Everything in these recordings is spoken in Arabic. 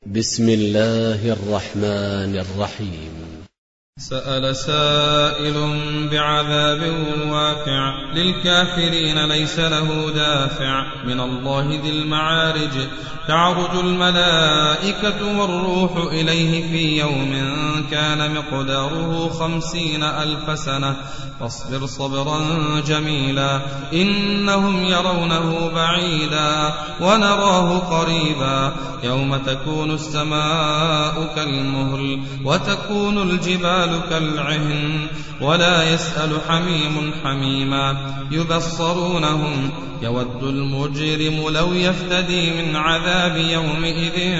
بسم الله الرحمن الرحيم. سأل سائل بعذاب واقع للكافرين ليس له دافع من الله ذي المعارج. تعرج الملائكة والروح إليه في يوم كان مقداره 50,000 سنة فاصبر صبرا جميلا إنهم يرونه بعيدا ونراه قريبا يوم تكون السماء كالمهل وتكون الجبال كالعهن ولا يسأل حميم حميما يبصرونهم يود المجرم لو يفتدي من عذاب يومئذ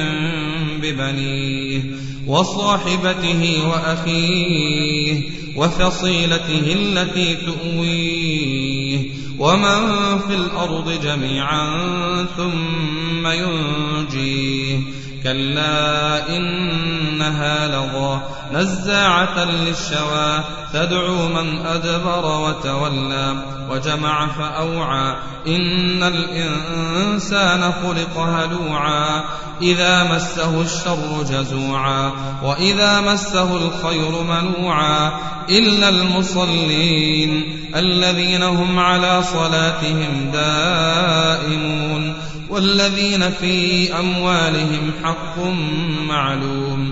ببنيه وصاحبته وأخيه وفصيلته التي تؤويه ومن في الأرض جميعا ثم ينجيه كلا إنها لظى نزاعة للشوى تدعو من أدبر وتولى وجمع فأوعى إن الإنسان خلق هلوعا إذا مسه الشر جزوعا وإذا مسه الخير منوعا إلا المصلين الذين هم على صلاتهم دائمون والذين في أموالهم حق معلوم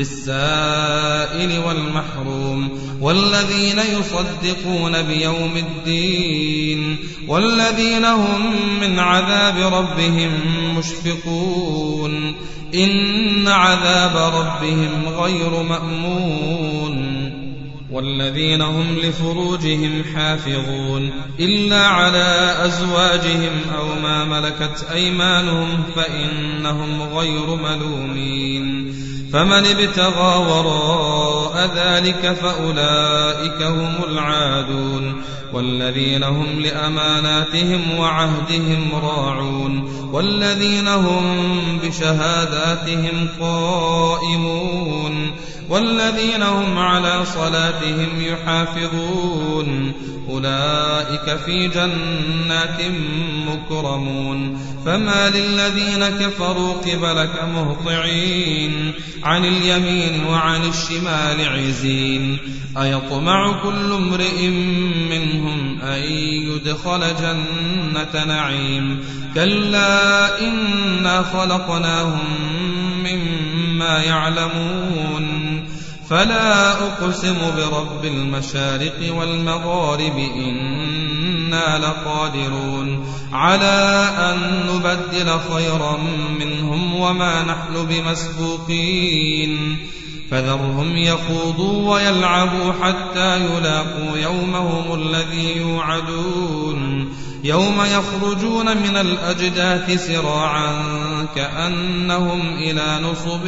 للسائل والمحروم والذين يصدقون بيوم الدين والذين هم من عذاب ربهم مشفقون إن عذاب ربهم غير مأمون والذين هم لفروجهم حافظون إلا على أزواجهم أو ما ملكت أيمانهم فإنهم غير ملومين فمن ابتغى وراء ذلك فأولئك هم العادون والذين هم لأماناتهم وعهدهم راعون والذين هم بشهاداتهم قائمون والذين هم على صلاتهم يحافظون أولئك في جنات مكرمون فما للذين كفروا قبلك مهطعين عن اليمين وعن الشمال عزين أيطمع كل امرئ منهم أن يدخل جنة نعيم كلا إنا خلقناهم مما يعلمون فلا أقسم برب المشارق والمغارب إنا لقادرون على أن نبدل خيرا منهم وما نحن بمسبوقين فذرهم يخوضوا ويلعبوا حتى يلاقوا يومهم الذي يوعدون يوم يخرجون من الأجداث سراعا كأنهم إلى نصب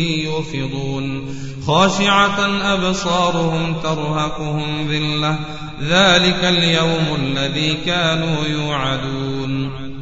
يوفضون خاشعة أبصارهم ترهقهم ذلة ذلك اليوم الذي كانوا يوعدون